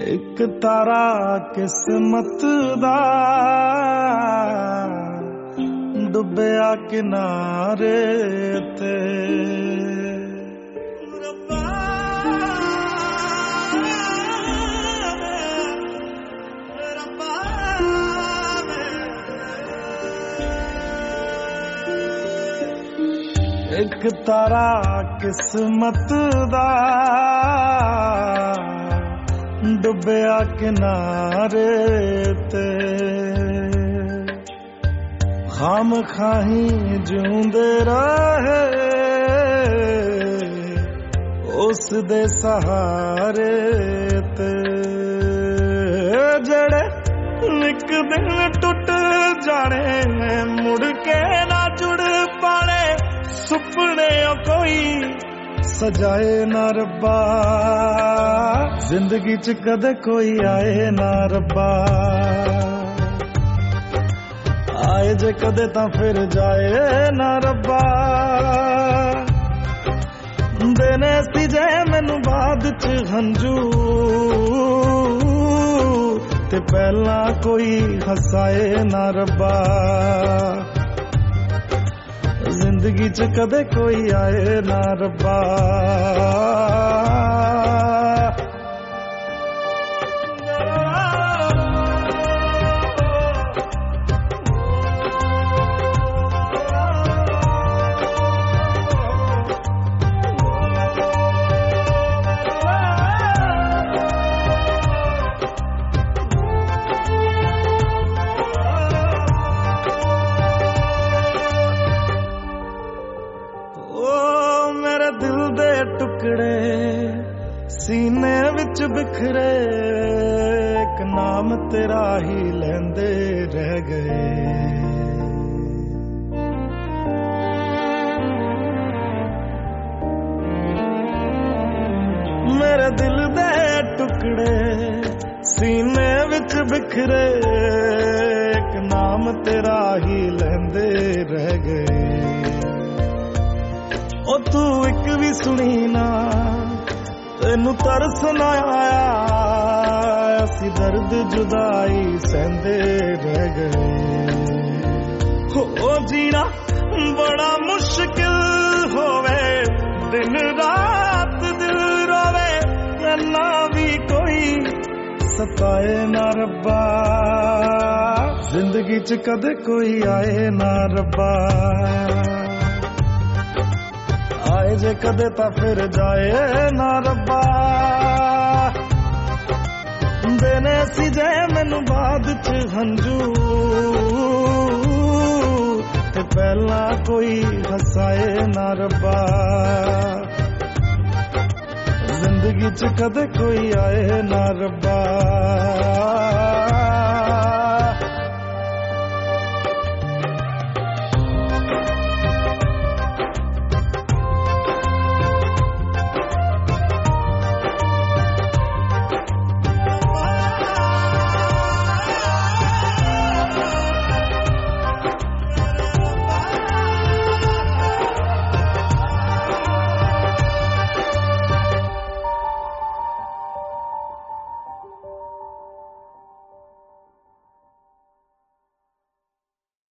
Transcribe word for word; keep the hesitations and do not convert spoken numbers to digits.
एक तारा किस्मत दा डुबिया किनारे ते एक तारा किस्मत दा डुबिया किनारे ते खाम खाही जूंदे रहे उस दे सहारे ते जड़े एक दिन टुट जाने मुड़ के ना जुड़ पाने सुपने कोई सजाए ना रब्बा जिंदगी च कदे कोई आए ना रब्बा आए जे कदे तां फिर जाए ना रब्बा देने सी जे मैनू बाद च हंजू ते पहला कोई हसाए ना रब्बा जिंदगी च कदे कोई आए ना रब्बा दिल दे टुकड़े सीने विच बिखरे एक नाम तेरा ही लेंदे रह गए मेरे दिल दे टुकड़े सीने विच बिखरे एक नाम तेरा ही लेंदे रह गए ओ तू एक भी सुनी ना तेनू तरस ना आया असी दर्द जुदाई सहंदे रह गए हो जीना बड़ा मुश्किल होवे दिन रात दिल रोवे ना भी कोई सताए ना रब्बा जिंदगी च कदे कोई आए ना रब्बा आए जे कदे ता फिर जाए ना रब्बा देने सी जे मैनू बाद च हंजू ते पहला कोई हसाए ना रब्बा जिंदगी च कदे कोई आए ना रब्बा